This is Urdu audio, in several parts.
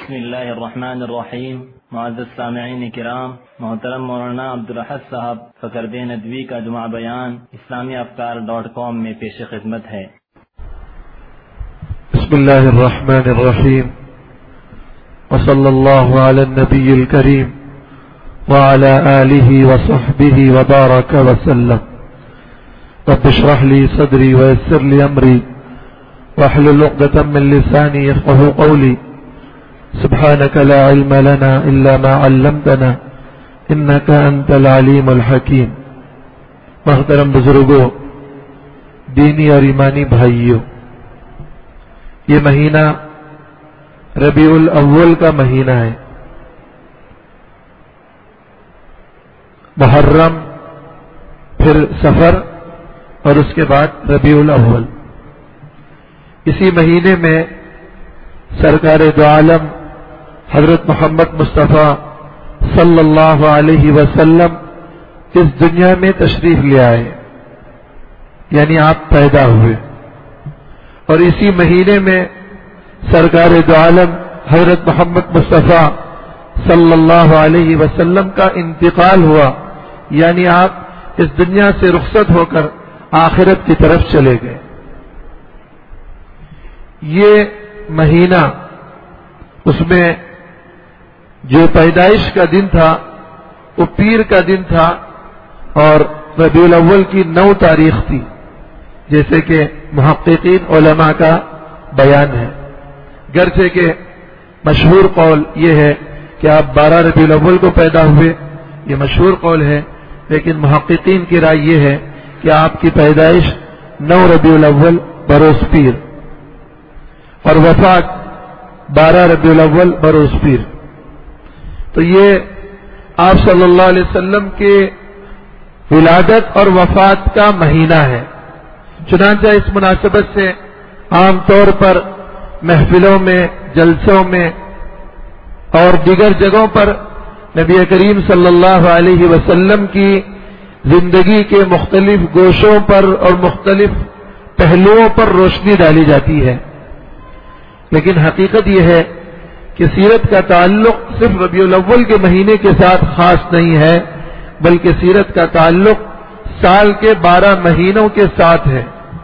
بسم اللہ الرحمن الرحیم۔ معزز سامعین کرام، محترم مولانا عبدالحق صاحب فقرد ندوی کا جمعہ بیان اسلامیافکار.com میں پیش خدمت ہے۔ بسم اللہ الرحمن الرحیم، وصلی اللہ علی النبی الکریم وعلی آلہ وصحبہ وبارک وسلم۔ رب اشرح لی صدری ویسر لی امری واحلل عقدۃ من لسانی یفقهوا قولی۔ سبحانك لا علم لنا إلا ما علمتنا إنك أنت العليم الحكيم۔ محترم بزرگوں، دینی اور ایمانی بھائیوں، یہ مہینہ ربیع الاول کا مہینہ ہے۔ محرم، پھر سفر اور اس کے بعد ربیع الاول۔ اسی مہینے میں سرکار دو عالم حضرت محمد مصطفیٰ صلی اللہ علیہ وسلم اس دنیا میں تشریف لے آئے، یعنی آپ پیدا ہوئے، اور اسی مہینے میں سرکار دو عالم حضرت محمد مصطفیٰ صلی اللہ علیہ وسلم کا انتقال ہوا، یعنی آپ اس دنیا سے رخصت ہو کر آخرت کی طرف چلے گئے۔ یہ مہینہ، اس میں جو پیدائش کا دن تھا وہ پیر کا دن تھا، اور ربیع الاول کی 9 تاریخ تھی، جیسے کہ محققین علماء کا بیان ہے۔ گرچہ کہ مشہور قول یہ ہے کہ آپ 12 ربیع الاول کو پیدا ہوئے، یہ مشہور قول ہے، لیکن محققین کی رائے یہ ہے کہ آپ کی پیدائش 9 ربیع الاول بروز پیر، اور وفات 12 ربیع الاول بروز پیر۔ تو یہ آپ صلی اللہ علیہ وسلم کے ولادت اور وفات کا مہینہ ہے۔ چنانچہ اس مناسبت سے عام طور پر محفلوں میں، جلسوں میں اور دیگر جگہوں پر نبی کریم صلی اللہ علیہ وسلم کی زندگی کے مختلف گوشوں پر اور مختلف پہلوؤں پر روشنی ڈالی جاتی ہے، لیکن حقیقت یہ ہے کہ سیرت کا تعلق صرف ربیع الاول کے مہینے کے ساتھ خاص نہیں ہے، بلکہ سیرت کا تعلق سال کے 12 مہینوں کے ساتھ ہے۔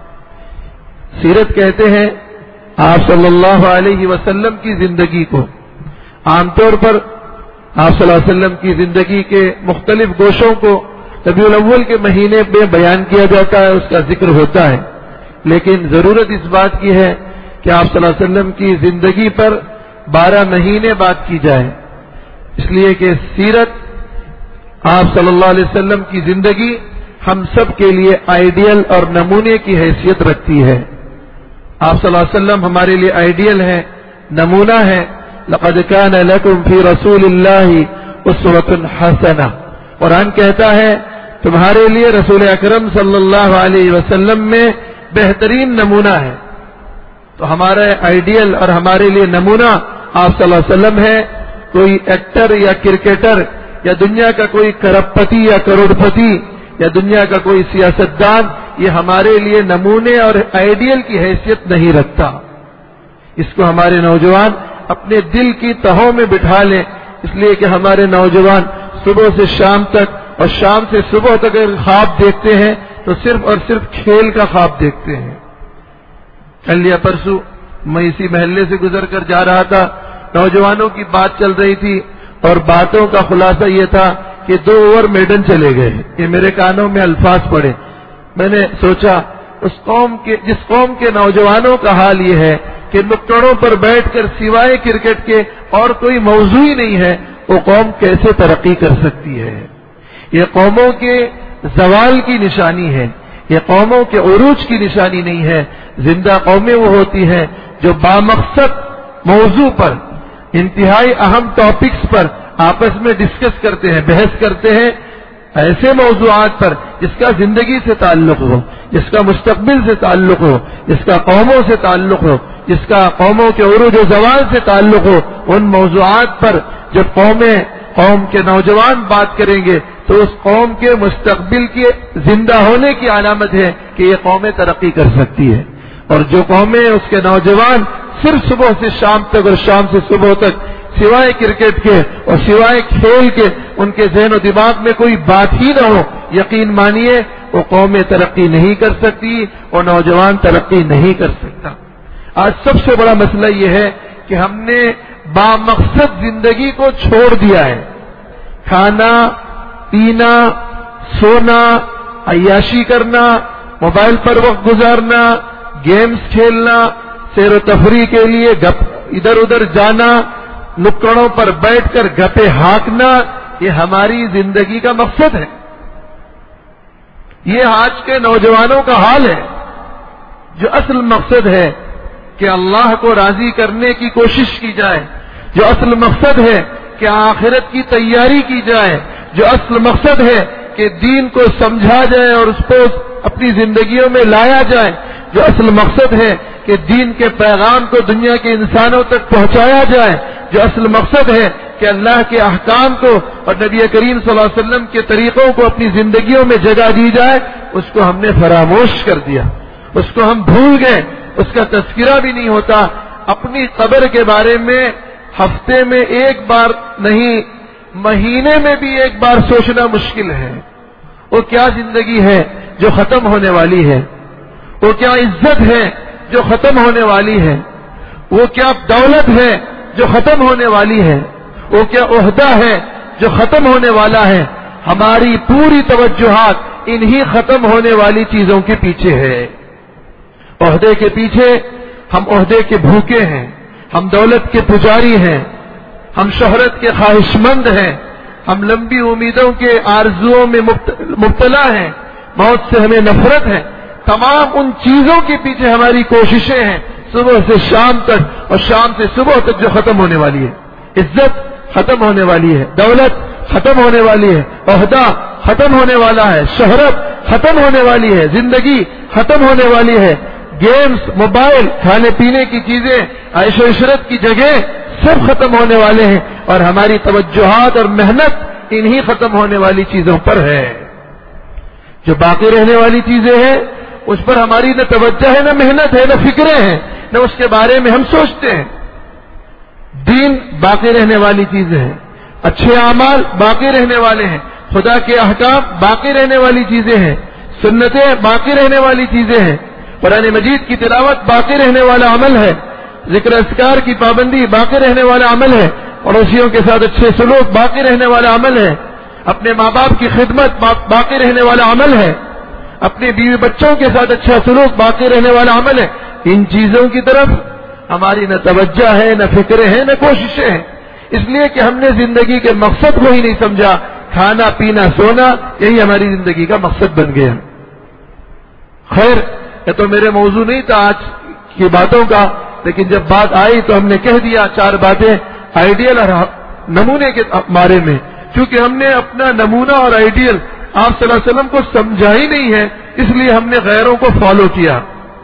سیرت کہتے ہیں آپ صلی اللہ علیہ وسلم کی زندگی کو۔ عام طور پر آپ صلی اللہ علیہ وسلم کی زندگی کے مختلف گوشوں کو ربیع الاول کے مہینے میں بیان کیا جاتا ہے، اس کا ذکر ہوتا ہے، لیکن ضرورت اس بات کی ہے کہ آپ صلی اللہ علیہ وسلم کی زندگی پر 12 مہینے بات کی جائے، اس لیے کہ سیرت آپ صلی اللہ علیہ وسلم کی زندگی ہم سب کے لیے آئیڈیل اور نمونے کی حیثیت رکھتی ہے۔ آپ صلی اللہ علیہ وسلم ہمارے لیے آئیڈیل ہے، نمونہ ہے۔ لقد كان لكم في رسول الله اسوة حسنة۔ قرآن کہتا ہے تمہارے لیے رسول اکرم صلی اللہ علیہ وسلم میں بہترین نمونہ ہے۔ تو ہمارا آئیڈیل اور ہمارے لیے نمونہ آپ صلی اللہ علیہ وسلم ہے۔ کوئی ایکٹر یا کرکٹر یا دنیا کا کوئی کرپتی یا کروڑپتی یا دنیا کا کوئی سیاستدان یہ ہمارے لیے نمونے اور آئیڈیل کی حیثیت نہیں رکھتا۔ اس کو ہمارے نوجوان اپنے دل کی تہوں میں بٹھا لیں، اس لیے کہ ہمارے نوجوان صبح سے شام تک اور شام سے صبح تک اگر خواب دیکھتے ہیں تو صرف اور صرف کھیل کا خواب دیکھتے ہیں۔ کل یا پرسوں میں اسی محلے سے گزر کر جا رہا تھا، نوجوانوں کی بات چل رہی تھی اور باتوں کا خلاصہ یہ تھا کہ 2 اوور میڈن چلے گئے۔ یہ میرے کانوں میں الفاظ پڑے۔ میں نے سوچا جس قوم کے نوجوانوں کا حال یہ ہے کہ نکڑوں پر بیٹھ کر سوائے کرکٹ کے اور کوئی موضوع ہی نہیں ہے، وہ قوم کیسے ترقی کر سکتی ہے؟ یہ قوموں کے زوال کی نشانی ہے، یہ قوموں کے عروج کی نشانی نہیں ہے۔ زندہ قومیں وہ ہوتی ہیں جو بامقصد موضوع پر، انتہائی اہم ٹاپکس پر آپس میں ڈسکس کرتے ہیں، بحث کرتے ہیں، ایسے موضوعات پر جس کا زندگی سے تعلق ہو، جس کا مستقبل سے تعلق ہو، جس کا قوموں سے تعلق ہو، جس کا قوموں کے عروج و زوال سے تعلق ہو۔ ان موضوعات پر جب قوم کے نوجوان بات کریں گے تو اس قوم کے مستقبل کے زندہ ہونے کی علامت ہے کہ یہ قومیں ترقی کر سکتی ہے۔ اور جو قومیں اس کے نوجوان صرف صبح سے شام تک اور شام سے صبح تک سوائے کرکٹ کے اور سوائے کھیل کے ان کے ذہن و دماغ میں کوئی بات ہی نہ ہو، یقین مانیے وہ قوم ترقی نہیں کر سکتی اور نوجوان ترقی نہیں کر سکتا۔ آج سب سے بڑا مسئلہ یہ ہے کہ ہم نے بامقصد زندگی کو چھوڑ دیا ہے۔ کھانا، پینا، سونا، عیاشی کرنا، موبائل پر وقت گزارنا، گیمز کھیلنا، سیر و تفریح کے لیے ادھر ادھر جانا، نکڑوں پر بیٹھ کر گپے ہانکنا، یہ ہماری زندگی کا مقصد ہے۔ یہ آج کے نوجوانوں کا حال ہے۔ جو اصل مقصد ہے کہ اللہ کو راضی کرنے کی کوشش کی جائے، جو اصل مقصد ہے کہ آخرت کی تیاری کی جائے، جو اصل مقصد ہے کہ دین کو سمجھا جائے اور اس کو اپنی زندگیوں میں لایا جائے، جو اصل مقصد ہے کہ دین کے پیغام کو دنیا کے انسانوں تک پہنچایا جائے، جو اصل مقصد ہے کہ اللہ کے احکام کو اور نبی کریم صلی اللہ علیہ وسلم کے طریقوں کو اپنی زندگیوں میں جگہ دی جائے، اس کو ہم نے فراموش کر دیا، اس کو ہم بھول گئے، اس کا تذکرہ بھی نہیں ہوتا۔ اپنی قبر کے بارے میں ہفتے میں ایک بار نہیں، مہینے میں بھی ایک بار سوچنا مشکل ہے۔ وہ کیا زندگی ہے جو ختم ہونے والی ہے، وہ کیا عزت ہے جو ختم ہونے والی ہے، وہ کیا دولت ہے جو ختم ہونے والی ہے، وہ کیا عہدہ ہے جو ختم ہونے والا ہے۔ ہماری پوری توجہات انہی ختم ہونے والی چیزوں کے پیچھے ہے۔ عہدے کے پیچھے ہم عہدے کے بھوکے ہیں، ہم دولت کے پجاری ہیں، ہم شہرت کے خواہش مند ہیں، ہم لمبی امیدوں کے آرزوؤں میں مبتلا ہیں، موت سے ہمیں نفرت ہے۔ تمام ان چیزوں کے پیچھے ہماری کوششیں ہیں، صبح سے شام تک اور شام سے صبح تک، جو ختم ہونے والی ہے۔ عزت ختم ہونے والی ہے، دولت ختم ہونے والی ہے، عہدہ ختم ہونے والا ہے، شہرت ختم ہونے والی ہے، زندگی ختم ہونے والی ہے، گیمز، موبائل، کھانے پینے کی چیزیں، عیش و عشرت کی جگہ سب ختم ہونے والے ہیں، اور ہماری توجہات اور محنت انہی ختم ہونے والی چیزوں پر ہے۔ جو باقی رہنے والی چیزیں ہیں اس پر ہماری نہ توجہ ہے، نہ محنت ہے، نہ فکریں ہیں، نہ اس کے بارے میں ہم سوچتے ہیں۔ دین باقی رہنے والی چیزیں ہیں، اچھے اعمال باقی رہنے والے ہیں، خدا کے احکام باقی رہنے والی چیزیں ہیں، سنتیں باقی رہنے والی چیزیں ہیں، قرآن مجید کی تلاوت باقی رہنے والا عمل ہے، ذکر اذکار کی پابندی باقی رہنے والا عمل ہے، پڑوسیوں کے ساتھ اچھے سلوک باقی رہنے والا عمل ہے، اپنے ماں باپ کی خدمت باقی رہنے والا عمل ہے، اپنے بیوی بچوں کے ساتھ اچھا سلوک باقی رہنے والا عمل ہے۔ ان چیزوں کی طرف ہماری نہ توجہ ہے، نہ فکریں ہیں، نہ کوششیں ہیں، اس لیے کہ ہم نے زندگی کے مقصد کو ہی نہیں سمجھا۔ کھانا پینا سونا یہی ہماری زندگی کا مقصد بن گیا۔ خیر، یہ تو میرے موضوع نہیں تھا آج کی باتوں کا، لیکن جب بات آئی تو ہم نے کہہ دیا چار باتیں آئیڈیل اور نمونے کے بارے میں، کیونکہ ہم نے اپنا نمونہ اور آئیڈیل آپ صلی اللہ علیہ وسلم کو سمجھا ہی نہیں ہے، اس لیے ہم نے غیروں کو فالو کیا۔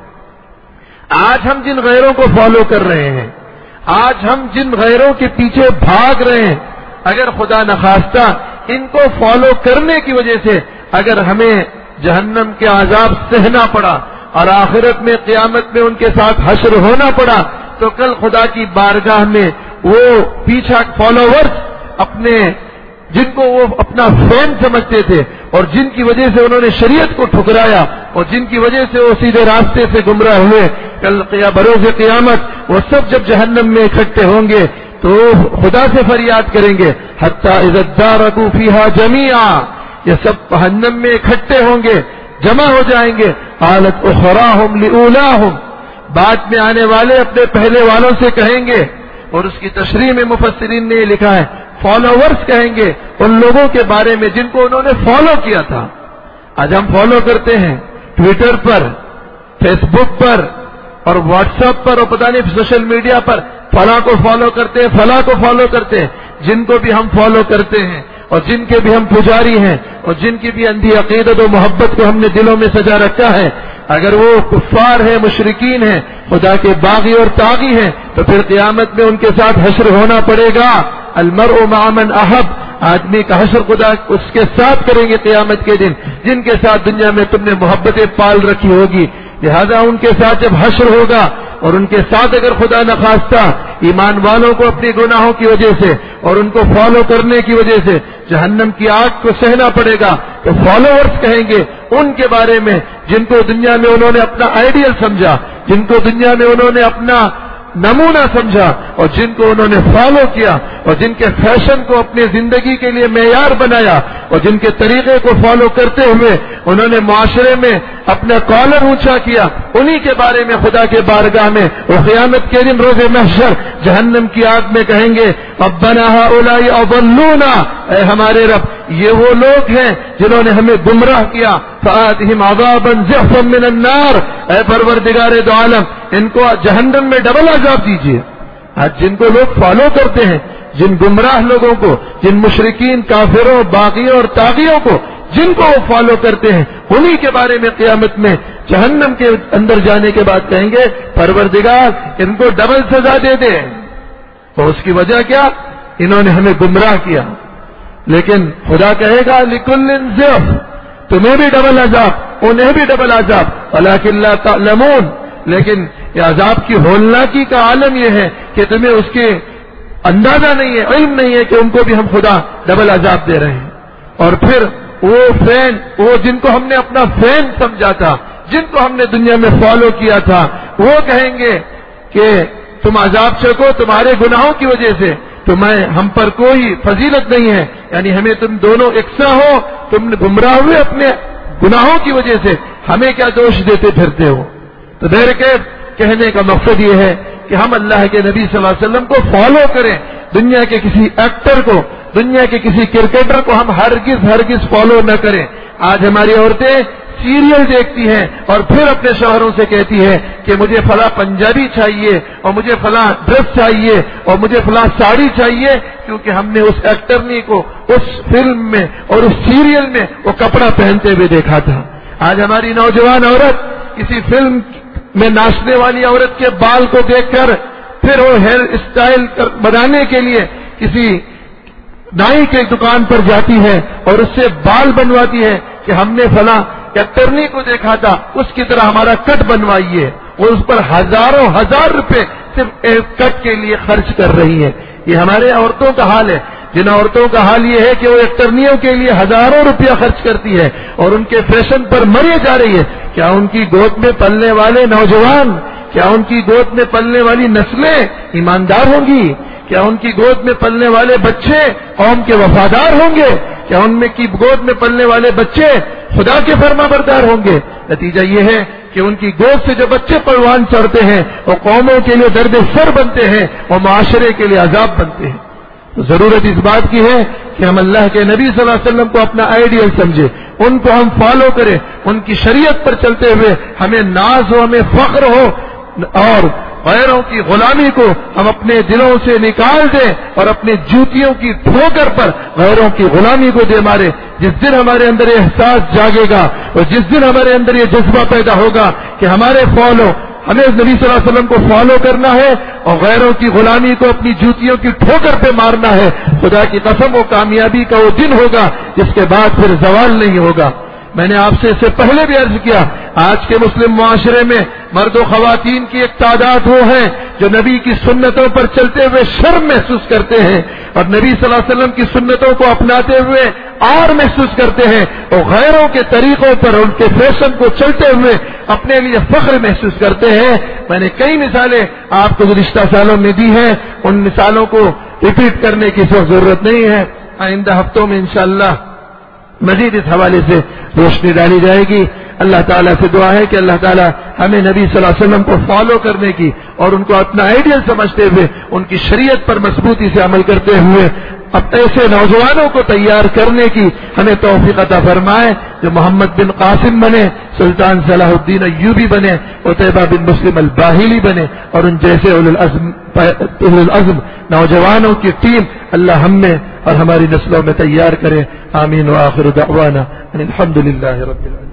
آج ہم جن غیروں کو فالو کر رہے ہیں، آج ہم جن غیروں کے پیچھے بھاگ رہے ہیں، اگر خدا نخواستہ ان کو فالو کرنے کی وجہ سے اگر ہمیں جہنم کے عذاب سہنا پڑا اور آخرت میں قیامت میں ان کے ساتھ حشر ہونا پڑا، تو کل خدا کی بارگاہ میں وہ پیچھا فالوورز اپنے جن کو وہ اپنا فین سمجھتے تھے اور جن کی وجہ سے انہوں نے شریعت کو ٹھکرایا اور جن کی وجہ سے وہ سیدھے راستے سے گمراہ ہوئے، کل بروز قیامت وہ سب جب جہنم میں اکٹھے ہوں گے تو خدا سے فریاد کریں گے، حتی اذا ادارکوا فیہا جمیعا، یہ سب جہنم میں اکٹھے ہوں گے، جمع ہو جائیں گے، قالت اخراہم لاولاہم، بعد میں آنے والے اپنے پہلے والوں سے کہیں گے، اور اس کی تشریح میں مفسرین نے لکھا ہے فالوورز کہیں گے ان لوگوں کے بارے میں جن کو انہوں نے فالو کیا تھا۔ آج ہم فالو کرتے ہیں ٹویٹر پر، فیس بک پر اور واٹس ایپ پر اور پتہ نہیں سوشل میڈیا پر، فلاں کو فالو کرتے ہیں، فلاں کو فالو کرتے ہیں، جن کو بھی ہم فالو کرتے ہیں اور جن کے بھی ہم پجاری ہیں اور جن کی بھی اندھی عقیدت و محبت کو ہم نے دلوں میں سجا رکھا ہے، اگر وہ کفار ہیں، مشرکین ہیں، خدا کے باغی اور طاغی ہیں، تو پھر قیامت میں ان کے ساتھ حشر ہونا پڑے گا۔ المرء مع من احب، آدمی کا حشر خدا اس کے ساتھ کریں گے قیامت کے دن جن کے ساتھ دنیا میں تم نے محبتیں پال رکھی ہوگی، لہذا ان کے ساتھ جب حشر ہوگا اور ان کے ساتھ اگر خدا نخواستہ ایمان والوں کو اپنے گناہوں کی وجہ سے اور ان کو فالو کرنے کی وجہ سے جہنم کی آگ کو سہنا پڑے گا، تو فالوورز کہیں گے ان کے بارے میں جن کو دنیا میں انہوں نے اپنا آئیڈیل سمجھا، جن کو دنیا میں انہوں نے اپنا نمونہ سمجھا اور جن کو انہوں نے فالو کیا اور جن کے فیشن کو اپنی زندگی کے لیے معیار بنایا اور جن کے طریقے کو فالو کرتے ہوئے انہوں نے معاشرے میں اپنا کالر اونچا کیا، انہی کے بارے میں خدا کے بارگاہ میں وہ قیامت کے دن روز محشر جہنم کی آگ میں کہیں گے ربنا ہؤلاء اضلونا، اے ہمارے رب یہ وہ لوگ ہیں جنہوں نے ہمیں گمراہ کیا، فآتہم عذابا ضعفا من النار، اے پروردگار دو عالم ان کو جہنم میں ڈبل عذاب دیجیے۔ آج جن کو لوگ فالو کرتے ہیں، جن گمراہ لوگوں کو، جن مشرکین کافروں باغیوں اور طاغیوں کو جن کو وہ فالو کرتے ہیں، انہی کے بارے میں قیامت میں جہنم کے اندر جانے کے بعد کہیں گے پروردگار ان کو ڈبل سزا دے دے، اور اس کی وجہ کیا؟ انہوں نے ہمیں گمراہ کیا۔ لیکن خدا کہے گا لکل ضعف، تمہیں بھی ڈبل عذاب انہیں بھی ڈبل عذاب ولکن لا تعلمون، لیکن یہ عذاب کی ہولناکی کا عالم یہ ہے کہ تمہیں اس کے اندازہ نہیں ہے، علم نہیں ہے کہ ان کو بھی ہم خدا ڈبل عذاب دے رہے ہیں۔ اور پھر وہ جن کو ہم نے اپنا فین سمجھا تھا، جن کو ہم نے دنیا میں فالو کیا تھا، وہ کہیں گے کہ تم عذاب چکو تمہارے گناہوں کی وجہ سے، ہم پر کوئی فضیلت نہیں ہے، یعنی ہمیں تم دونوں یکساں ہو، تم گمراہ ہوئے اپنے گناہوں کی وجہ سے، ہمیں کیا دوش دیتے پھرتے ہو۔ تو بہرکیف کہنے کا مقصد یہ ہے کہ ہم اللہ کے نبی صلی اللہ علیہ وسلم کو فالو کریں، دنیا کے کسی ایکٹر کو، دنیا کے کسی کرکٹر کو ہم ہرگز فالو نہ کریں۔ آج ہماری عورتیں سیریل دیکھتی ہیں اور پھر اپنے شوہروں سے کہتی ہے کہ مجھے فلاں پنجابی چاہیے اور مجھے فلاں ڈریس چاہیے اور مجھے فلاں ساڑی چاہیے، کیونکہ ہم نے اس ایکٹرنی کو اس فلم میں اور اس سیریل میں وہ کپڑا پہنتے ہوئے دیکھا تھا۔ آج ہماری نوجوان عورت کسی فلم میں ناچنے والی عورت کے بال کو دیکھ کر پھر وہ ہیئر اسٹائل بنانے کے لیے کسی نائی کے دکان پر جاتی ہے اور اس سے بال بنواتی ہے کہ ہم نے فلاں ایکٹرنی کو دیکھا تھا اس کی طرح ہمارا کٹ بنوائیے، اور اس پر ہزار روپے صرف ایک کٹ کے لیے خرچ کر رہی ہے۔ یہ ہمارے عورتوں کا حال ہے، جن عورتوں کا حال یہ ہے کہ وہ ایکٹرنیوں کے لیے ہزاروں روپیہ خرچ کرتی ہے اور ان کے فیشن پر مری جا رہی ہے۔ کیا ان کی گود میں پلنے والے نوجوان، کیا ان کی گود میں پلنے والی نسلیں ایماندار ہوں گی؟ کیا ان کی گود میں پلنے والے بچے قوم کے وفادار ہوں گے؟ کیا ان میں کی گود میں پلنے والے بچے خدا کے فرما بردار ہوں گے؟ نتیجہ یہ ہے کہ ان کی گود سے جو بچے پروان چڑھتے ہیں وہ قوموں کے لیے درد سر بنتے ہیں، وہ معاشرے کے لیے عذاب بنتے ہیں۔ تو ضرورت اس بات کی ہے کہ ہم اللہ کے نبی صلی اللہ علیہ وسلم کو اپنا آئیڈیل سمجھے، ان کو ہم فالو کریں، ان کی شریعت پر چلتے ہوئے ہمیں ناز ہو، ہمیں فخر ہو، اور غیروں کی غلامی کو ہم اپنے دلوں سے نکال دیں اور اپنی جوتیوں کی ٹھوکر پر غیروں کی غلامی کو دے مارے۔ جس دن ہمارے اندر یہ احساس جاگے گا اور جس دن ہمارے اندر یہ جذبہ پیدا ہوگا کہ ہمیں نبی صلی اللہ علیہ وسلم کو فالو کرنا ہے اور غیروں کی غلامی کو اپنی جوتیوں کی ٹھوکر پہ مارنا ہے، خدا کی قسم وہ کامیابی کا وہ دن ہوگا جس کے بعد پھر زوال نہیں ہوگا۔ میں نے آپ سے اس سے پہلے بھی عرض کیا، آج کے مسلم معاشرے میں مرد و خواتین کی ایک تعداد وہ ہے جو نبی کی سنتوں پر چلتے ہوئے شرم محسوس کرتے ہیں اور نبی صلی اللہ علیہ وسلم کی سنتوں کو اپناتے ہوئے اور محسوس کرتے ہیں، اور غیروں کے طریقوں پر ان کے فیشن کو چلتے ہوئے اپنے لیے فخر محسوس کرتے ہیں۔ میں نے کئی مثالیں آپ کو گزشتہ سالوں میں دی ہیں، ان مثالوں کو ریپیٹ کرنے کی ضرورت نہیں ہے۔ آئندہ ہفتوں میں انشاءاللہ مزید اس حوالے سے روشنی ڈالی جائے گی۔ اللہ تعالیٰ سے دعا ہے کہ اللہ تعالیٰ ہمیں نبی صلی اللہ علیہ وسلم کو فالو کرنے کی اور ان کو اپنا آئیڈیل سمجھتے ہوئے ان کی شریعت پر مضبوطی سے عمل کرتے ہوئے اب ایسے نوجوانوں کو تیار کرنے کی ہمیں توفیق عطا فرمائے جو محمد بن قاسم بنے، سلطان صلاح الدین ایوبی بنے، عتیبہ بن مسلم الباہلی بنے، اور ان جیسے اولو العزم نوجوانوں کی ٹیم اللہ ہم میں اور ہماری نسلوں میں تیار کرے۔ آمین وآخر دعوانا ان الحمد للہ رب العالمین۔